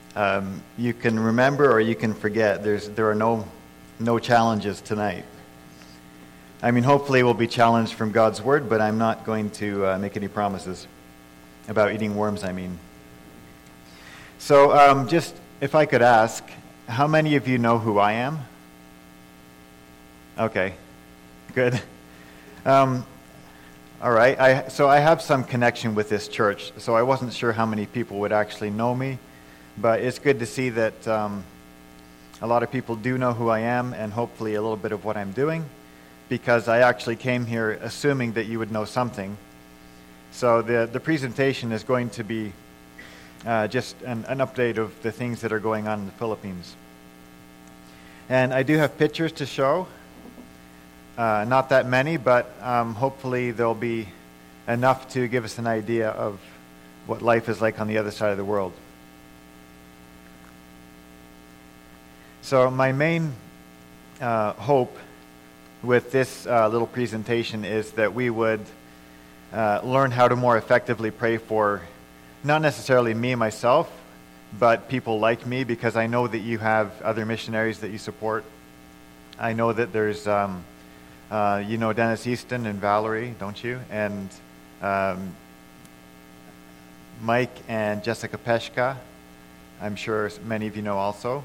You can remember or you can forget. There are no challenges tonight. I mean, hopefully we'll be challenged from God's Word, but I'm not going to make any promises about eating worms, I mean. So just, if I could ask, how many of you know who I am? Okay, good. All right, so I have some connection with this church, so I wasn't sure how many people would actually know me, but it's good to see that a lot of people do know who I am and hopefully a little bit of what I'm doing, because I actually came here assuming that you would know something. So the presentation is going to be just an update of the things that are going on in the Philippines. And I do have pictures to show. Not that many, but hopefully there'll be enough to give us an idea of what life is like on the other side of the world. So my main hope with this little presentation is that we would learn how to more effectively pray for not necessarily me myself, but people like me, because I know that you have other missionaries that you support. I know that there's, you know Dennis Easton and Valerie, don't you? And Mike and Jessica Peshka, I'm sure many of you know also.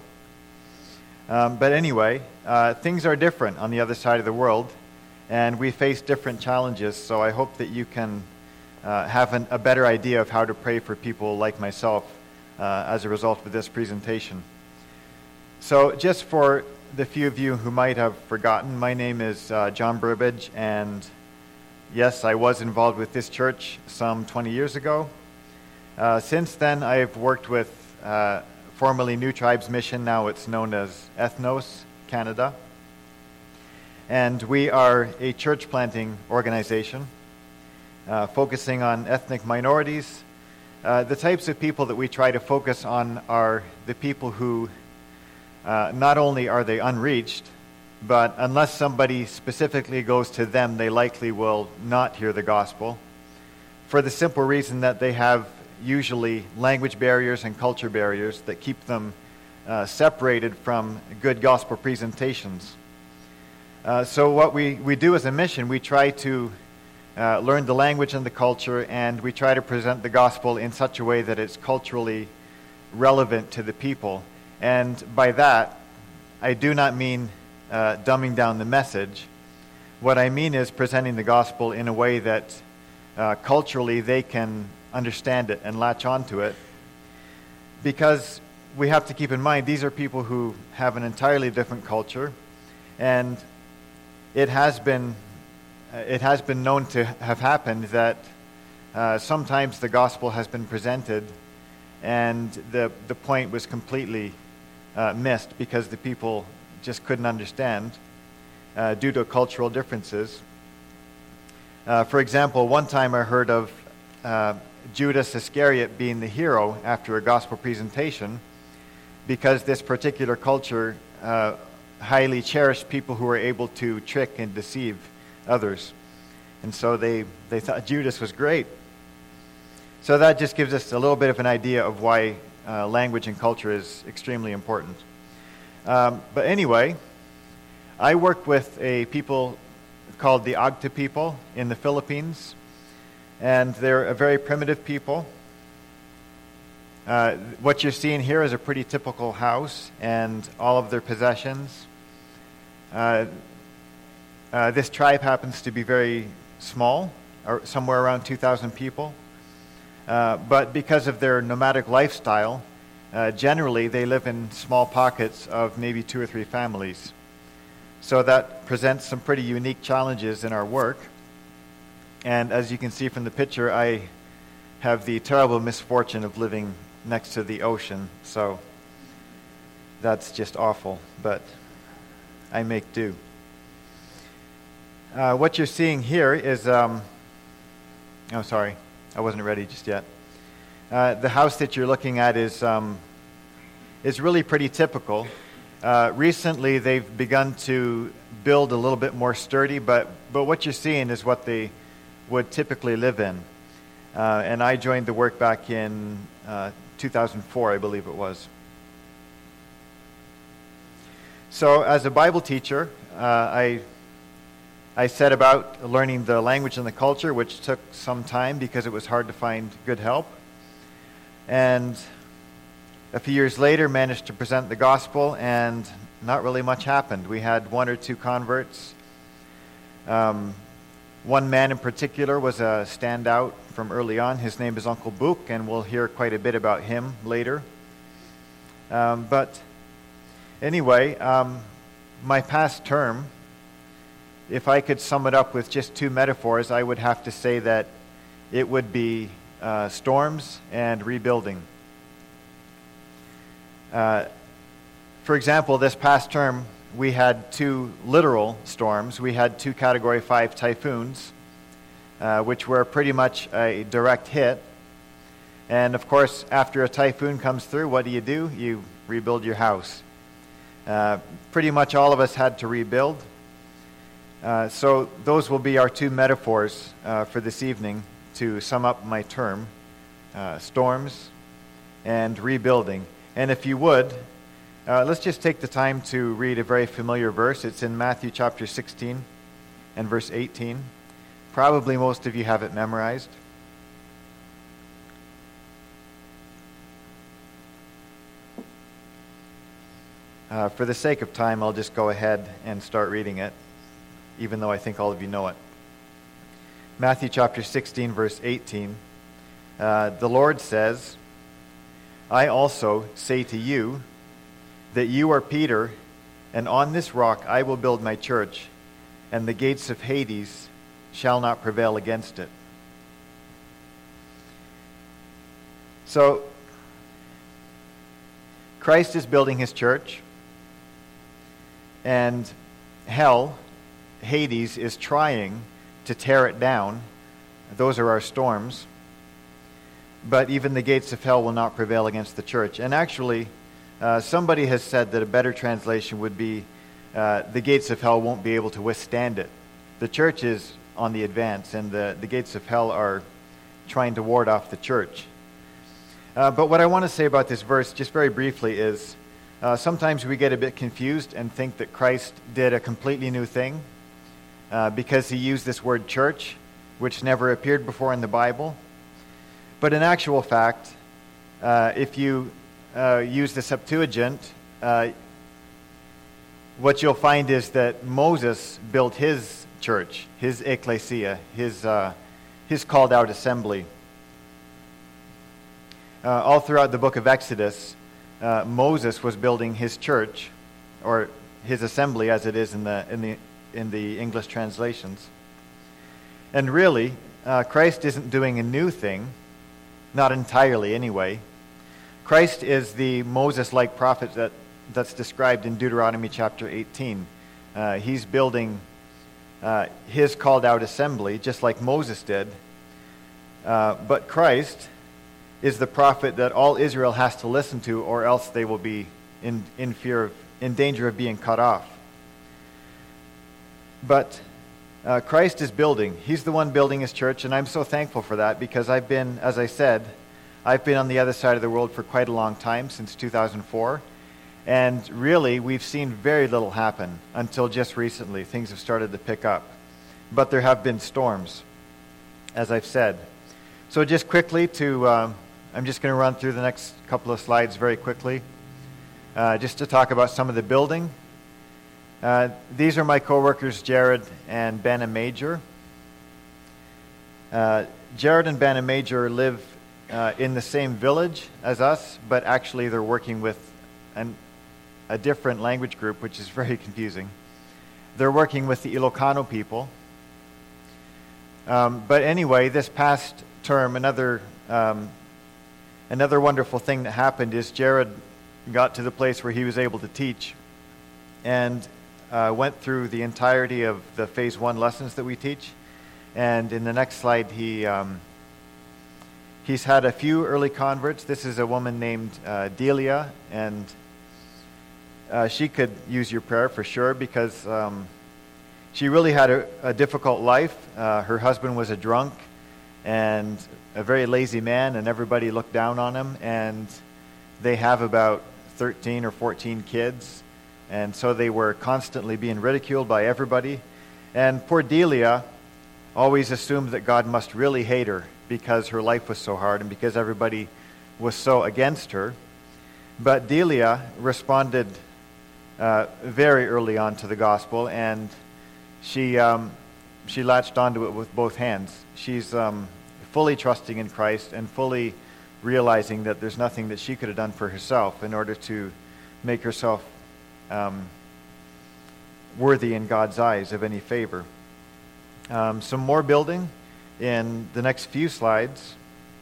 But anyway, things are different on the other side of the world, and we face different challenges, so I hope that you can have a better idea of how to pray for people like myself as a result of this presentation. So just for the few of you who might have forgotten, my name is John Burbidge, and yes, I was involved with this church some 20 years ago. Since then, I've worked with formerly New Tribes Mission, now it's known as Ethnos Canada. And we are a church planting organization focusing on ethnic minorities. The types of people that we try to focus on are the people who not only are they unreached, but unless somebody specifically goes to them, they likely will not hear the gospel, for the simple reason that they have usually language barriers and culture barriers that keep them separated from good gospel presentations. So what we do as a mission, we try to learn the language and the culture, and we try to present the gospel in such a way that it's culturally relevant to the people. And by that, I do not mean dumbing down the message. What I mean is presenting the gospel in a way that culturally they can understand it and latch onto it, because we have to keep in mind these are people who have an entirely different culture, and it has been known to have happened that sometimes the gospel has been presented and the point was completely missed because the people just couldn't understand due to cultural differences. For example, one time I heard of Judas Iscariot being the hero after a gospel presentation, because this particular culture highly cherished people who were able to trick and deceive others. And so they thought Judas was great. So that just gives us a little bit of an idea of why language and culture is extremely important. But anyway, I work with a people called the Agta people in the Philippines, and they're a very primitive people. What you're seeing here is a pretty typical house and all of their possessions. This tribe happens to be very small, or somewhere around 2,000 people. But because of their nomadic lifestyle, generally they live in small pockets of maybe 2 or 3 families. So that presents some pretty unique challenges in our work. And as you can see from the picture, I have the terrible misfortune of living next to the ocean, so that's just awful, but I make do. What you're seeing here is, oh sorry, I wasn't ready just yet. The house that you're looking at is really pretty typical. Recently they've begun to build a little bit more sturdy, but what you're seeing is what they would typically live in. And I joined the work back in 2004, I believe it was. So as a Bible teacher, I set about learning the language and the culture, which took some time because it was hard to find good help. And a few years later, managed to present the gospel, and not really much happened. We had 1 or 2 converts. One man in particular was a standout from early on. His name is Uncle Book, and we'll hear quite a bit about him later. But anyway, my past term, if I could sum it up with just 2 metaphors, I would have to say that it would be storms and rebuilding. For example, this past term, we had 2 literal storms. We had 2 Category 5 typhoons, which were pretty much a direct hit. And of course, after a typhoon comes through, what do? You rebuild your house. Pretty much all of us had to rebuild. So those will be our 2 metaphors for this evening to sum up my term, storms and rebuilding. And if you would, let's just take the time to read a very familiar verse. It's in Matthew chapter 16 and verse 18. Probably most of you have it memorized. For the sake of time, I'll just go ahead and start reading it, even though I think all of you know it. Matthew chapter 16, verse 18. The Lord says, "I also say to you that you are Peter, and on this rock I will build my church, and the gates of Hades shall not prevail against it." So, Christ is building his church, and hell, Hades, is trying to tear it down. Those are our storms. But even the gates of hell will not prevail against the church. And actually, somebody has said that a better translation would be, the gates of hell won't be able to withstand it. The church is on the advance, and the gates of hell are trying to ward off the church. But what I want to say about this verse, just very briefly, is sometimes we get a bit confused and think that Christ did a completely new thing because he used this word church, which never appeared before in the Bible. But in actual fact, if you use the Septuagint, what you'll find is that Moses built his church, his ecclesia, his called out assembly. All throughout the book of Exodus, Moses was building his church, or his assembly as it is in the English translations. And really, Christ isn't doing a new thing, not entirely anyway. Christ is the Moses-like prophet that's described in Deuteronomy chapter 18. He's building his called out assembly, just like Moses did. But Christ is the prophet that all Israel has to listen to, or else they will be in danger of being cut off. But Christ is building. He's the one building his church, and I'm so thankful for that because I've been, as I said, I've been on the other side of the world for quite a long time, since 2004. And really, we've seen very little happen until just recently. Things have started to pick up. But there have been storms, as I've said. So just quickly I'm just going to run through the next couple of slides very quickly, just to talk about some of the building. These are my co-workers, Jared and Banna Major. Jared and Banna Major live in the same village as us, but actually they're working with a different language group, which is very confusing. They're working with the Ilocano people. But anyway, this past term, another wonderful thing that happened is Jared got to the place where he was able to teach and went through the entirety of the Phase 1 lessons that we teach. And in the next slide, he's had a few early converts. This is a woman named Delia, and she could use your prayer for sure because she really had a difficult life. Her husband was a drunk, and a very lazy man, and everybody looked down on him, and they have about 13 or 14 kids, and so they were constantly being ridiculed by everybody. And poor Delia always assumed that God must really hate her because her life was so hard and because everybody was so against her. But Delia responded very early on to the gospel, and she latched onto it with both hands. She's fully trusting in Christ and fully realizing that there's nothing that she could have done for herself in order to make herself worthy in God's eyes of any favor. Some more building in the next few slides.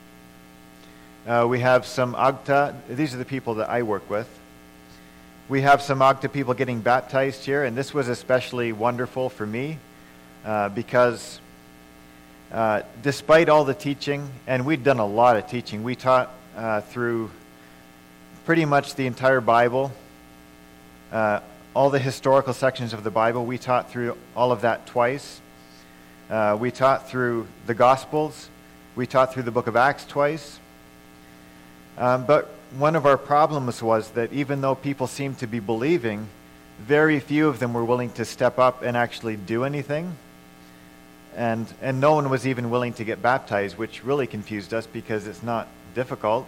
We have some Agta. These are the people that I work with. We have some Agta people getting baptized here, and this was especially wonderful for me because despite all the teaching, and we'd done a lot of teaching, we taught through pretty much the entire Bible, all the historical sections of the Bible. We taught through all of that twice. We taught through the Gospels. We taught through the book of Acts twice. But one of our problems was that even though people seemed to be believing, very few of them were willing to step up and actually do anything. And no one was even willing to get baptized, which really confused us because it's not difficult.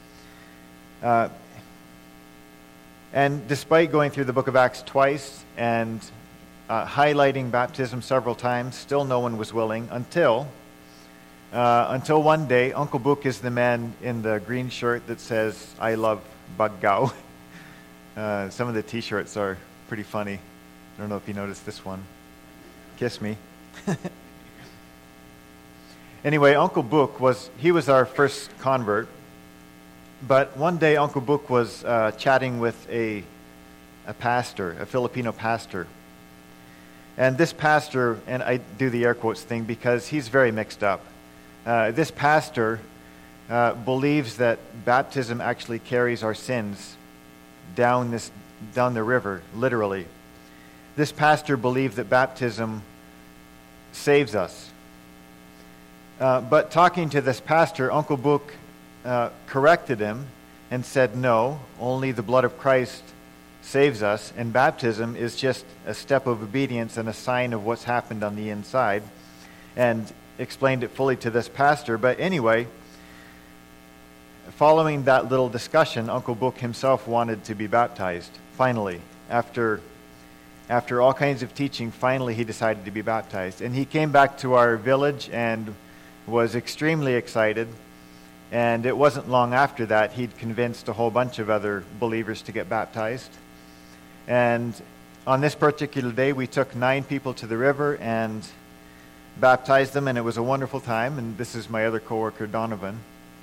And despite going through the book of Acts twice and highlighting baptism several times, still no one was willing until one day. Uncle Book is the man in the green shirt that says, "I love Baggao." Some of the t-shirts are pretty funny. I don't know if you noticed this one. Kiss me. Anyway, Uncle Book was our first convert. But one day Uncle Book was chatting with a pastor, a Filipino pastor. And this pastor, and I do the air quotes thing because he's very mixed up. This pastor believes that baptism actually carries our sins down the river, literally. This pastor believed that baptism saves us. But talking to this pastor, Uncle Book corrected him and said, no, only the blood of Christ saves us, and baptism is just a step of obedience and a sign of what's happened on the inside, and explained it fully to this pastor. But anyway, following that little discussion, Uncle Book himself wanted to be baptized. Finally, after all kinds of teaching, finally he decided to be baptized. And he came back to our village and was extremely excited. And it wasn't long after that he'd convinced a whole bunch of other believers to get baptized. And on this particular day, we took 9 people to the river and baptized them, and it was a wonderful time. And this is my other coworker, Donovan.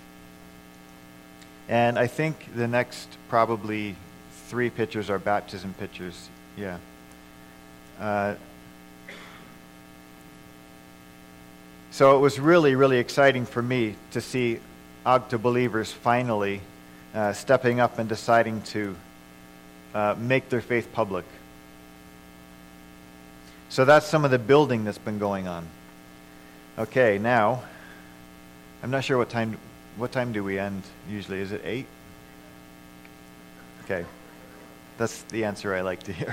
And I think the next probably 3 pictures are baptism pictures. Yeah. So it was really, really exciting for me to see Agta believers finally stepping up and deciding to make their faith public. So that's some of the building that's been going on. Okay, now, I'm not sure what time do we end usually? Is it 8? Okay, that's the answer I like to hear.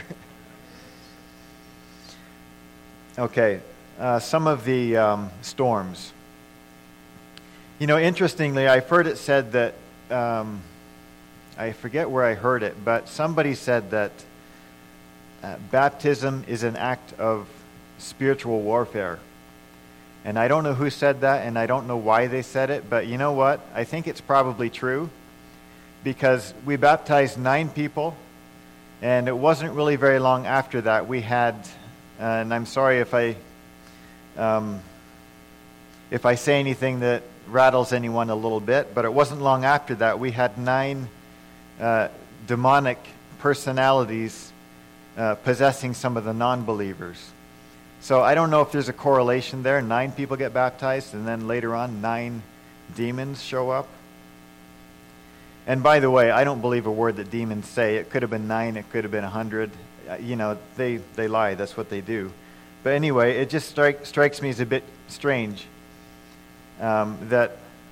Okay, some of the storms. You know, interestingly, I've heard it said that, I forget where I heard it, but somebody said that baptism is an act of spiritual warfare. And I don't know who said that, and I don't know why they said it, but you know what? I think it's probably true, because we baptized 9 people, and it wasn't really very long after that we had, and I'm sorry if I say anything that rattles anyone a little bit, but it wasn't long after that we had 9 demonic personalities possessing some of the non-believers. So I don't know if there's a correlation there. 9 people get baptized, and then later on 9 demons show up. And by the way, I don't believe a word that demons say. It could have been 9, it could have been 100. You know, they lie. That's what they do. But anyway, it just strikes me as a bit strange that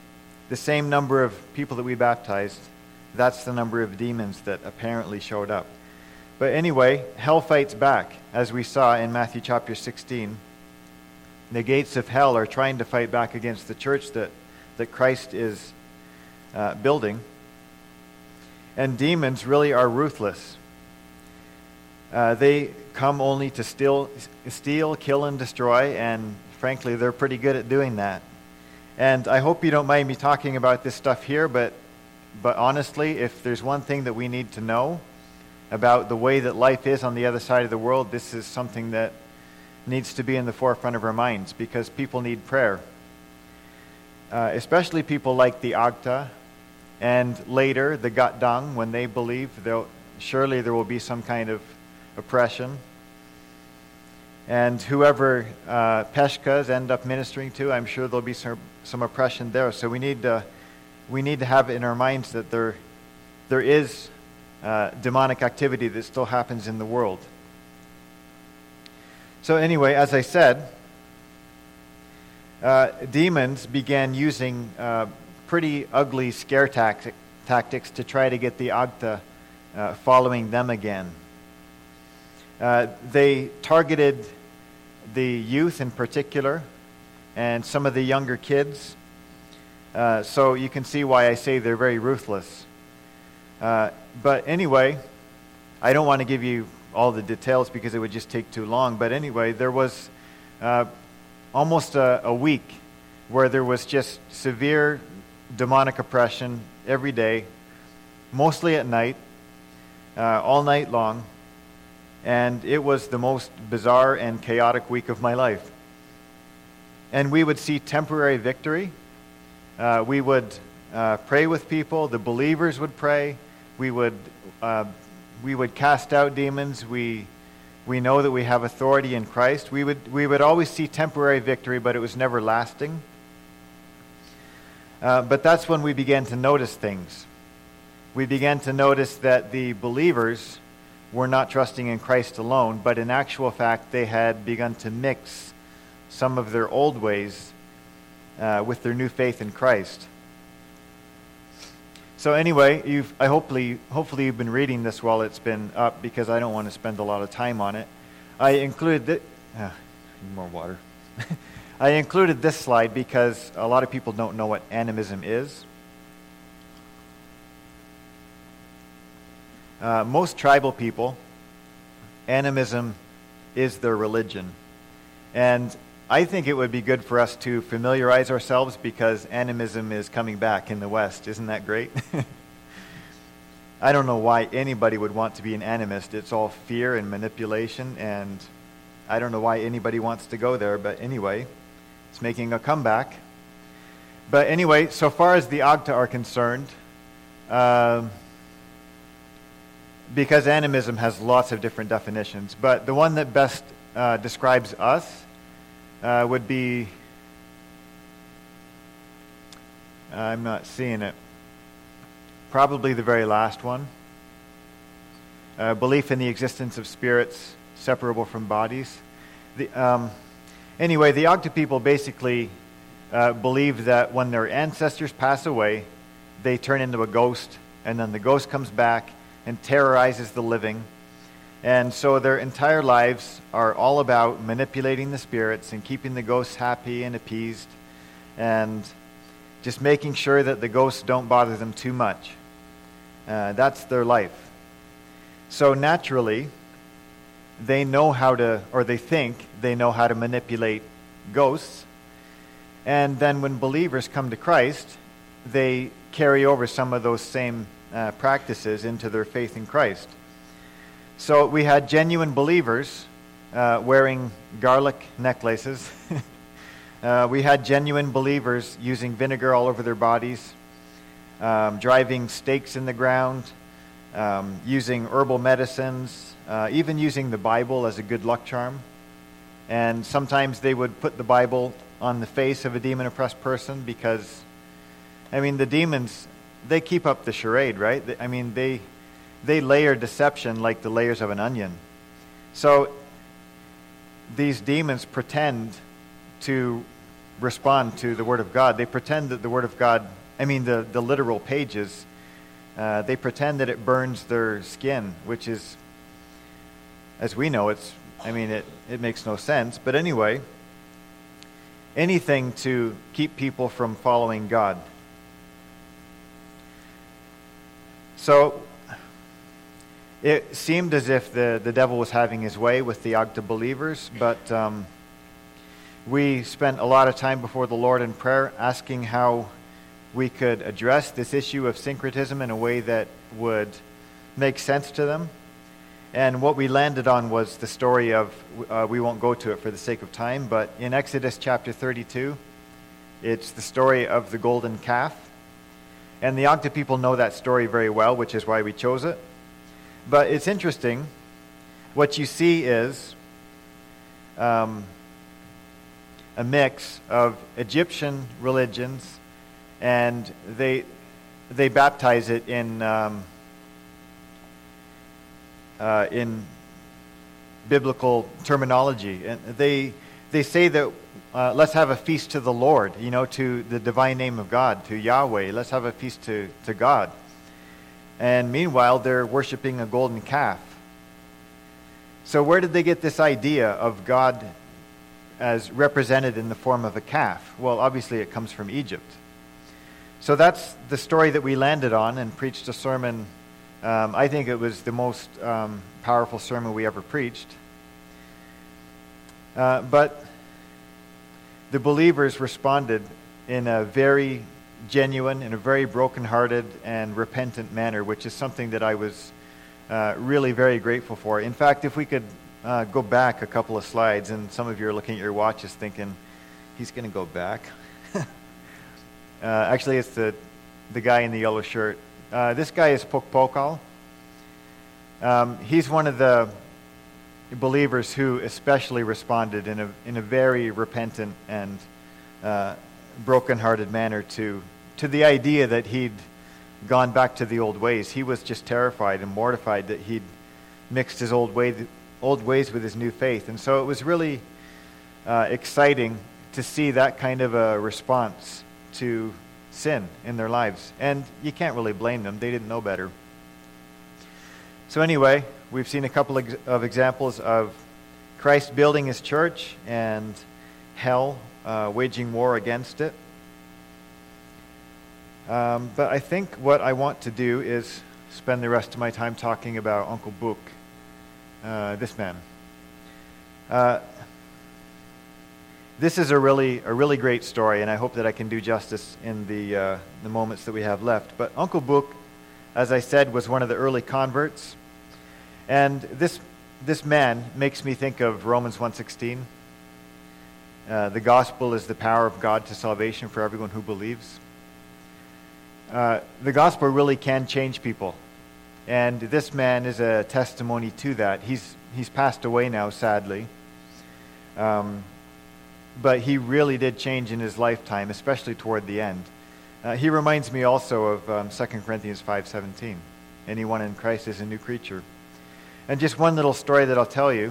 the same number of people that we baptized, that's the number of demons that apparently showed up. But anyway, hell fights back, as we saw in Matthew chapter 16. The gates of hell are trying to fight back against the church that Christ is building. And demons really are ruthless. They come only to steal, kill, and destroy, and frankly, they're pretty good at doing that. And I hope you don't mind me talking about this stuff here, but honestly, if there's one thing that we need to know about the way that life is on the other side of the world, this is something that needs to be in the forefront of our minds, because people need prayer. Especially people like the Agta, and later the Gatdang, when they believe surely there will be some kind of oppression. And whoever Peshkas end up ministering to, I'm sure there'll be some oppression there. So we need to have in our minds that there is demonic activity that still happens in the world. So anyway, as I said, demons began using pretty ugly scare tactics to try to get the Agta following them again. They targeted the youth in particular, and some of the younger kids. So you can see why I say they're very ruthless. But anyway, I don't want to give you all the details because it would just take too long. But anyway, there was almost a week where there was just severe demonic oppression every day, mostly at night, all night long. And it was the most bizarre and chaotic week of my life. And we would see temporary victory. We would pray with people. The believers would pray. We would cast out demons. We know that we have authority in Christ. We would always see temporary victory, but it was never lasting. But that's when we began to notice things. We began to notice that the believers were not trusting in Christ alone, but in actual fact, they had begun to mix some of their old ways with their new faith in Christ. So anyway, hopefully you've been reading this while it's been up, because I don't want to spend a lot of time on it. I included more water. I included this slide because a lot of people don't know what animism is. Most tribal people, animism is their religion. And I think it would be good for us to familiarize ourselves, because animism is coming back in the West. Isn't that great? I don't know why anybody would want to be an animist. It's all fear and manipulation, and I don't know why anybody wants to go there, but anyway, it's making a comeback. But anyway, so far as the Agta are concerned, because animism has lots of different definitions, but the one that best describes us would be, I'm not seeing it, probably the very last one. Belief in the existence of spirits separable from bodies. Anyway, the Agta people basically believe that when their ancestors pass away, they turn into a ghost, and then the ghost comes back and terrorizes the living. And so their entire lives are all about manipulating the spirits and keeping the ghosts happy and appeased, and just making sure that the ghosts don't bother them too much. That's their life. So naturally, they know how to, or they think they know how to manipulate ghosts. And then when believers come to Christ, they carry over some of those same practices into their faith in Christ. So we had genuine believers wearing garlic necklaces. We had genuine believers using vinegar all over their bodies, driving stakes in the ground, using herbal medicines, even using the Bible as a good luck charm. And sometimes they would put the Bible on the face of a demon-oppressed person because, the demons, they keep up the charade, right? They layer deception like the layers of an onion. So these demons pretend to respond to the Word of God. They pretend that the Word of God the literal pages, they pretend that it burns their skin, which is, as we know, it makes no sense. But anyway, anything to keep people from following God. So it seemed as if the devil was having his way with the Agda believers, but we spent a lot of time before the Lord in prayer asking how we could address this issue of syncretism in a way that would make sense to them. And what we landed on was the story of, we won't go to it for the sake of time, but in Exodus chapter 32, it's the story of the golden calf. And the Agda people know that story very well, which is why we chose it. But it's interesting. What you see is a mix of Egyptian religions, and they baptize it in biblical terminology, and they say that let's have a feast to the Lord, to the divine name of God, to Yahweh. Let's have a feast to God. And meanwhile, they're worshiping a golden calf. So where did they get this idea of God as represented in the form of a calf? Well, obviously it comes from Egypt. So that's the story that we landed on and preached a sermon. I think it was the most powerful sermon we ever preached. But the believers responded in a very genuine, in a very brokenhearted and repentant manner, which is something that I was really very grateful for. In fact, if we could go back a couple of slides, and some of you are looking at your watches thinking, he's going to go back. Actually, it's the guy in the yellow shirt. This guy is Pokpokal. He's one of the believers who especially responded in a very repentant and broken-hearted manner to the idea that he'd gone back to the old ways. He was just terrified and mortified that he'd mixed his old ways with his new faith. And so it was really exciting to see that kind of a response to sin in their lives. And you can't really blame them. They didn't know better. So anyway, we've seen a couple of examples of Christ building his church and hell waging war against it. But I think what I want to do is spend the rest of my time talking about Uncle Book, this man. This is a really great story, and I hope that I can do justice in the moments that we have left. But Uncle Book, as I said, was one of the early converts, and this man makes me think of Romans 1:16. The gospel is the power of God to salvation for everyone who believes. The gospel really can change people, and this man is a testimony to that. He's passed away now, sadly. But he really did change in his lifetime, especially toward the end. He reminds me also of 2 Corinthians 5:17. Anyone in Christ is a new creature. And just one little story that I'll tell you.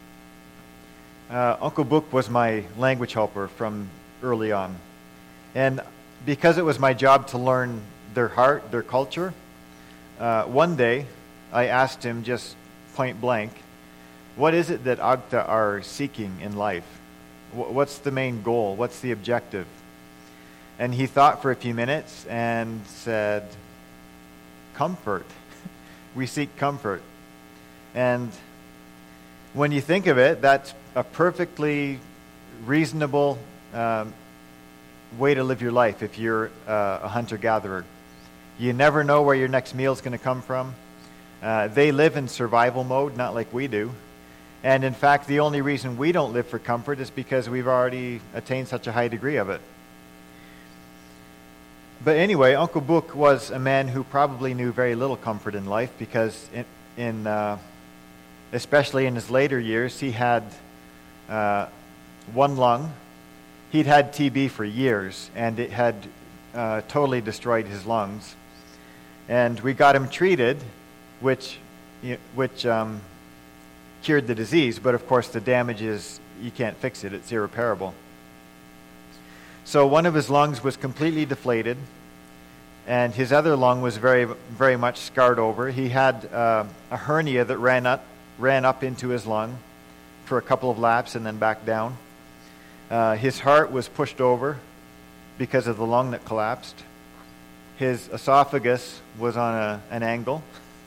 Uncle Book was my language helper from early on. And because it was my job to learn their heart, their culture, one day I asked him just point blank, what is it that Agda are seeking in life? What's the main goal? What's the objective? And he thought for a few minutes and said, comfort. We seek comfort. And when you think of it, that's a perfectly reasonable way to live your life if you're a hunter-gatherer. You never know where your next meal is going to come from. They live in survival mode, not like we do. And in fact, the only reason we don't live for comfort is because we've already attained such a high degree of it. But anyway, Uncle Book was a man who probably knew very little comfort in life because especially in his later years, he had one lung. He'd had TB for years, and it had totally destroyed his lungs. And we got him treated, which cured the disease, but of course the damage is, you can't fix it. It's irreparable. So one of his lungs was completely deflated, and his other lung was very, very much scarred over. He had a hernia that ran up into his lung for a couple of laps and then back down. His heart was pushed over because of the lung that collapsed. His esophagus was on an angle.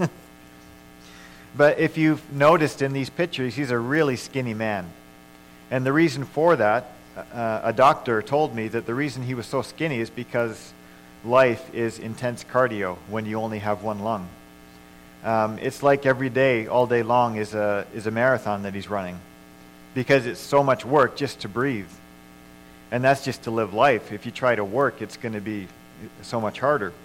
But if you've noticed in these pictures, he's a really skinny man. And the reason for that, a doctor told me that the reason he was so skinny is because life is intense cardio when you only have one lung. It's like every day, all day long, is a marathon that he's running, because it's so much work just to breathe. And that's just to live life. If you try to work, it's going to be so much harder.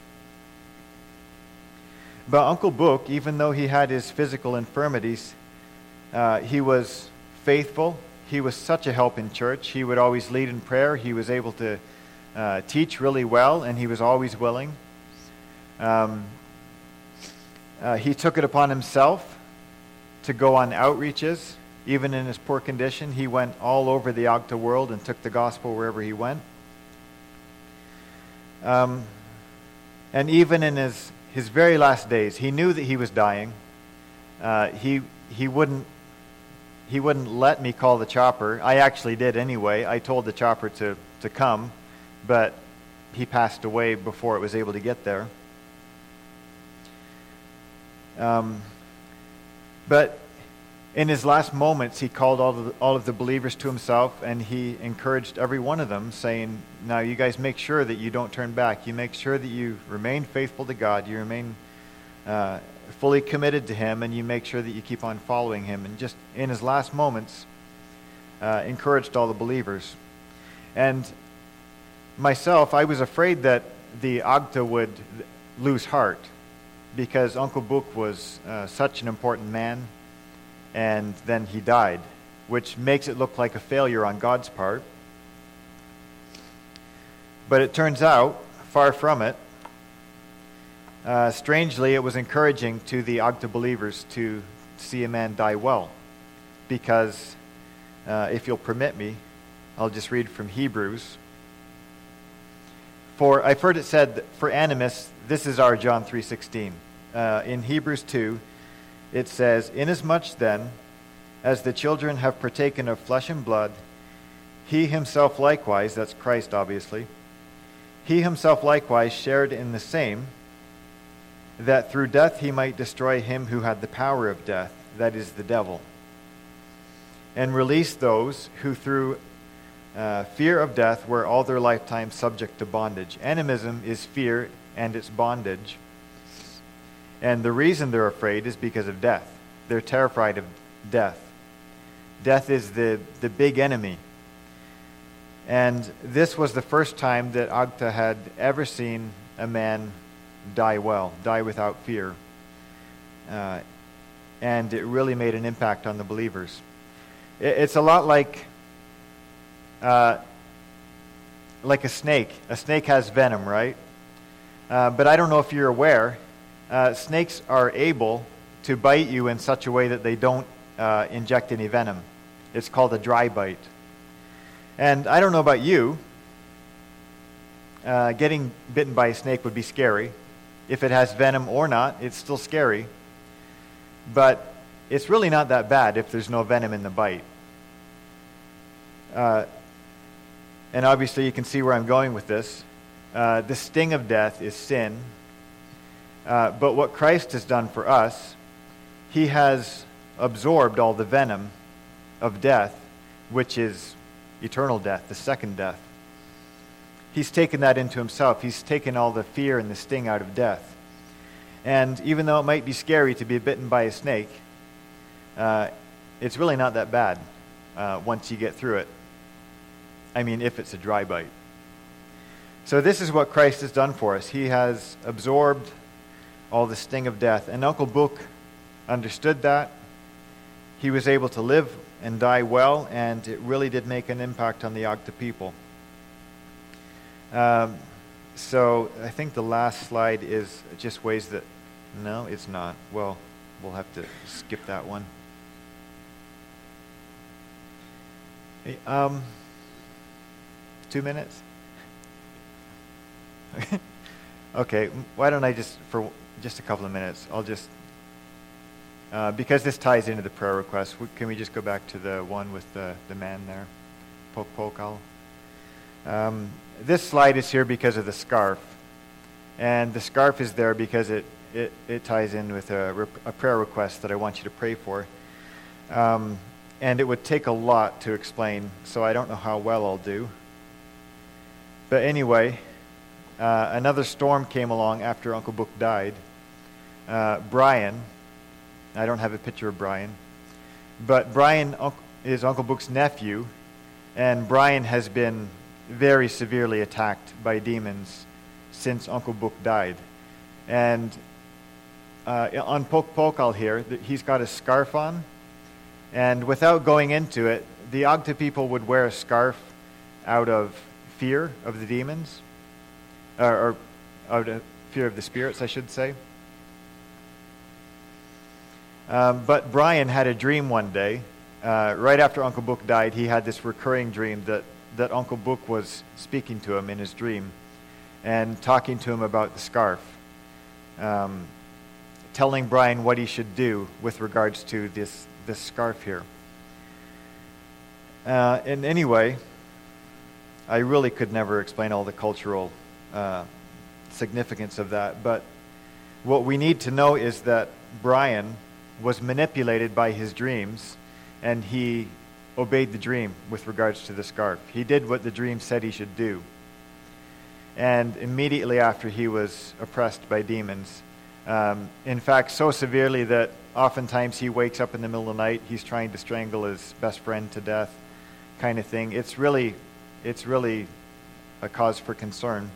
But Uncle Book, even though he had his physical infirmities, he was faithful. He was such a help in church. He would always lead in prayer. He was able to teach really well, and he was always willing. He took it upon himself to go on outreaches. Even in his poor condition, he went all over the Agta world and took the gospel wherever he went. And even in his very last days, he knew that he was dying. He wouldn't let me call the chopper. I actually did anyway. I told the chopper to come, but he passed away before it was able to get there. But in his last moments, he called all of the believers to himself, and he encouraged every one of them, saying, now you guys make sure that you don't turn back. You make sure that you remain faithful to God. You remain fully committed to Him, and you make sure that you keep on following Him. And just in his last moments, encouraged all the believers. And myself, I was afraid that the Agta would lose heart, because Uncle Book was such an important man, and then he died, which makes it look like a failure on God's part. But it turns out, far from it. Strangely, it was encouraging to the Agta believers to see a man die well, because if you'll permit me, I'll just read from Hebrews. For I've heard it said, for Animus, this is our John 3:16. In Hebrews 2, it says, inasmuch then as the children have partaken of flesh and blood, he himself likewise, that's Christ obviously, he himself likewise shared in the same, that through death he might destroy him who had the power of death, that is the devil, and release those who through fear of death were all their lifetime subject to bondage. Animism is fear and it's bondage. And the reason they're afraid is because of death. They're terrified of death. Death is the big enemy. And this was the first time that Agta had ever seen a man die well, die without fear. And it really made an impact on the believers. It's a lot like a snake. A snake has venom, right? But I don't know if you're aware, snakes are able to bite you in such a way that they don't inject any venom. It's called a dry bite. And I don't know about you, getting bitten by a snake would be scary. If it has venom or not, it's still scary. But it's really not that bad if there's no venom in the bite. And obviously you can see where I'm going with this. The sting of death is sin. But what Christ has done for us, He has absorbed all the venom of death, which is eternal death, the second death. He's taken that into Himself. He's taken all the fear and the sting out of death. And even though it might be scary to be bitten by a snake, it's really not that bad once you get through it. I mean, if it's a dry bite. So this is what Christ has done for us. He has absorbed all the sting of death. And Uncle Book understood that. He was able to live and die well, and it really did make an impact on the Agta people. So I think the last slide is just ways that... No, it's not. Well, we'll have to skip that one. Hey, 2 minutes? Okay, why don't I for just a couple of minutes, I'll just, because this ties into the prayer request, can we just go back to the one with the man there, Pope Pokal? This slide is here because of the scarf. And the scarf is there because it ties in with a prayer request that I want you to pray for. And it would take a lot to explain, so I don't know how well I'll do. But anyway, another storm came along after Uncle Book died. Brian, I don't have a picture of Brian, but Brian is Uncle Book's nephew, and Brian has been very severely attacked by demons since Uncle Book died. And on Pope Pokal here, he's got a scarf on, and without going into it, the Agta people would wear a scarf out of fear of the demons, or out of fear of the spirits, I should say. But Brian had a dream one day. Right after Uncle Book died, he had this recurring dream that Uncle Book was speaking to him in his dream and talking to him about the scarf, telling Brian what he should do with regards to this scarf here. And anyway, I really could never explain all the cultural significance of that, but what we need to know is that Brian was manipulated by his dreams, and he obeyed the dream with regards to the scarf. He did what the dream said he should do. And immediately after, he was oppressed by demons. In fact, so severely that oftentimes he wakes up in the middle of the night, he's trying to strangle his best friend to death, kind of thing. It's really a cause for concern.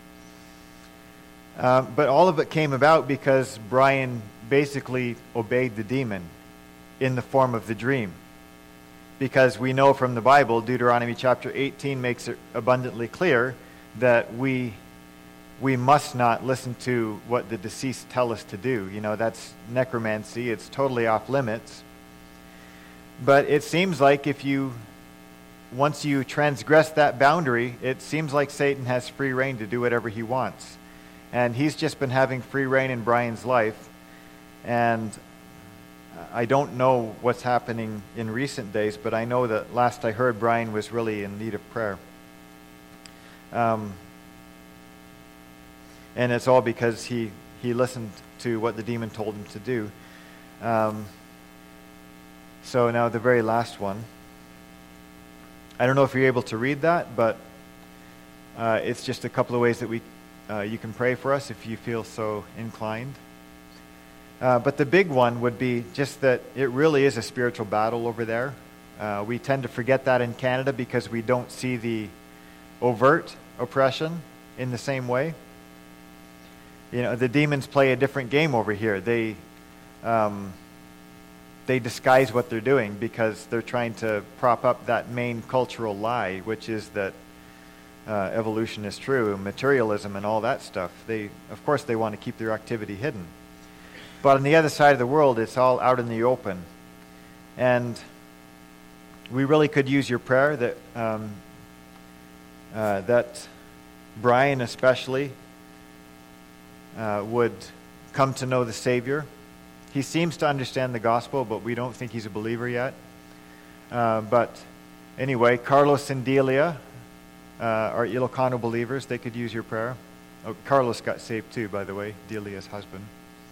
But all of it came about because Brian basically obeyed the demon in the form of the dream. Because we know from the Bible, Deuteronomy chapter 18 makes it abundantly clear that we must not listen to what the deceased tell us to do. You know, that's necromancy. It's totally off limits. But it seems like once you transgress that boundary, it seems like Satan has free reign to do whatever he wants. And he's just been having free reign in Brian's life. And I don't know what's happening in recent days, but I know that last I heard, Brian was really in need of prayer. And it's all because he listened to what the demon told him to do. So now the very last one. I don't know if you're able to read that, but it's just a couple of ways that you can pray for us if you feel so inclined. But the big one would be just that it really is a spiritual battle over there. We tend to forget that in Canada because we don't see the overt oppression in the same way. You know, the demons play a different game over here. They disguise what they're doing because they're trying to prop up that main cultural lie, which is that evolution is true, materialism and all that stuff. Of course, they want to keep their activity hidden. But on the other side of the world, it's all out in the open. And we really could use your prayer that Brian especially would come to know the Savior. He seems to understand the gospel, but we don't think he's a believer yet. But anyway, Carlos and Delia are Ilocano believers. They could use your prayer. Oh, Carlos got saved too, by the way, Delia's husband.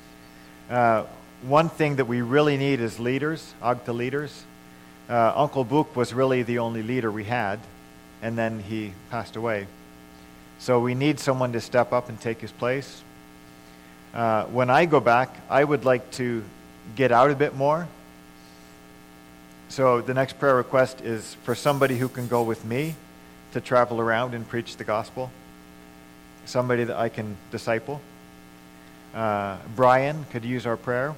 One thing that we really need is leaders, Agta leaders. Uncle Book was really the only leader we had, and then he passed away. So we need someone to step up and take his place. When I go back, I would like to get out a bit more. So the next prayer request is for somebody who can go with me to travel around and preach the gospel. Somebody that I can disciple. Brian could use our prayer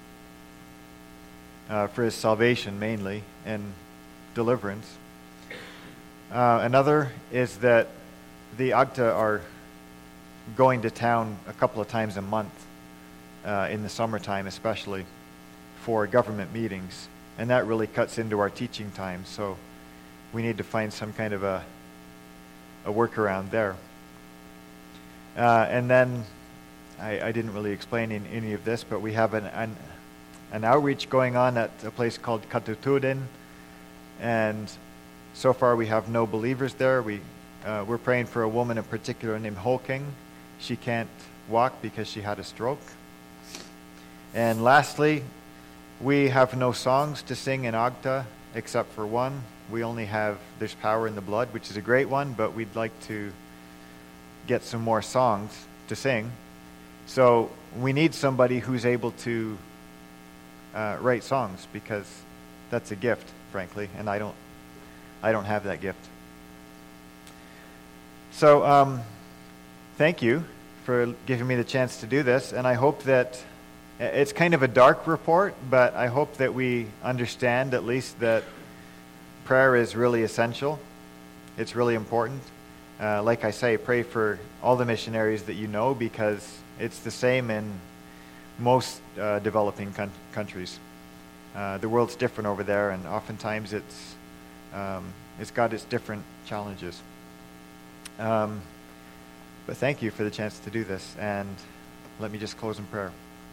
for his salvation mainly and deliverance. Another is that the Agta are going to town a couple of times a month in the summertime especially for government meetings, and that really cuts into our teaching time, so we need to find some kind of a workaround there. And then, I didn't really explain any of this, but we have an outreach going on at a place called Katuturin, and so far we have no believers there. We're praying for a woman in particular named Holking. She can't walk because she had a stroke. And lastly, we have no songs to sing in Agta except for one. We only have There's Power in the Blood, which is a great one, but we'd like to get some more songs to sing. So we need somebody who's able to write songs, because that's a gift, frankly, and I don't have that gift. So thank you for giving me the chance to do this, and I hope that it's kind of a dark report, but I hope that we understand at least that prayer is really essential. It's really important. Like I say, pray for all the missionaries that you know, because it's the same in most developing countries. The world's different over there, and oftentimes it's got its different challenges. But thank you for the chance to do this, and let me just close in prayer.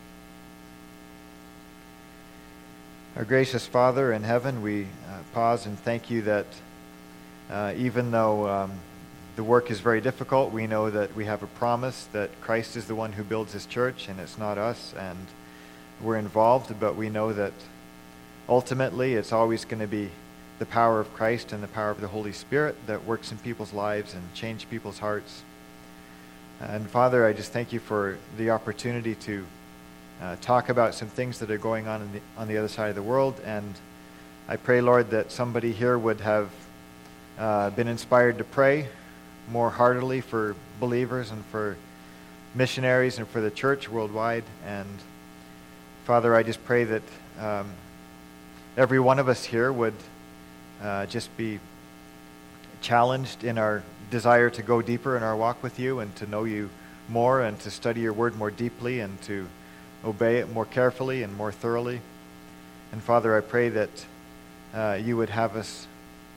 Our gracious Father in heaven, we pause and thank you that even though the work is very difficult, we know that we have a promise that Christ is the one who builds his church, and it's not us, and we're involved, but we know that ultimately it's always going to be the power of Christ and the power of the Holy Spirit that works in people's lives and change people's hearts. And Father, I just thank you for the opportunity to talk about some things that are going on the other side of the world, and I pray, Lord, that somebody here would have been inspired to pray more heartily for believers and for missionaries and for the church worldwide. And Father, I just pray that every one of us here would just be challenged in our desire to go deeper in our walk with you and to know you more and to study your word more deeply and to obey it more carefully and more thoroughly. And Father, I pray that you would have us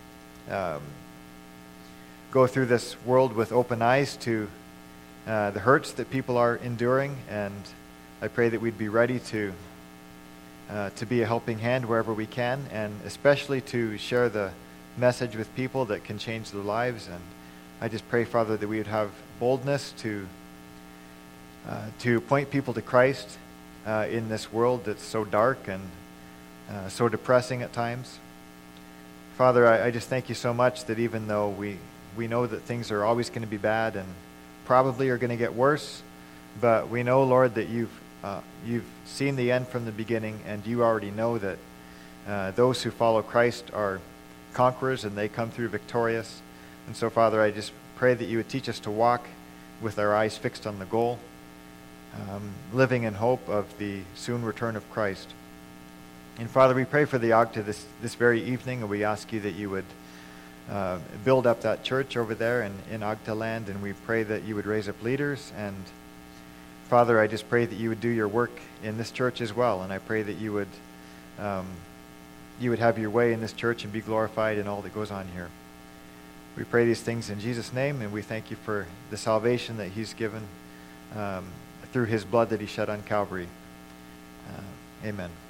go through this world with open eyes to the hurts that people are enduring, and I pray that we'd be ready to be a helping hand wherever we can, and especially to share the message with people that can change their lives. And I just pray, Father, that we would have boldness to point people to Christ in this world that's so dark and so depressing at times. Father, I just thank you so much that even though we know that things are always going to be bad and probably are going to get worse, but we know, Lord, that you've seen the end from the beginning, and you already know that those who follow Christ are conquerors and they come through victorious. And so, Father, I just pray that you would teach us to walk with our eyes fixed on the goal, living in hope of the soon return of Christ. And Father, we pray for the Agta this very evening, and we ask you that you would build up that church over there in Agta land, and we pray that you would raise up leaders. And Father, I just pray that you would do your work in this church as well, and I pray that you would have your way in this church and be glorified in all that goes on here. We pray these things in Jesus' name, and we thank you for the salvation that he's given through his blood that he shed on Calvary. Amen.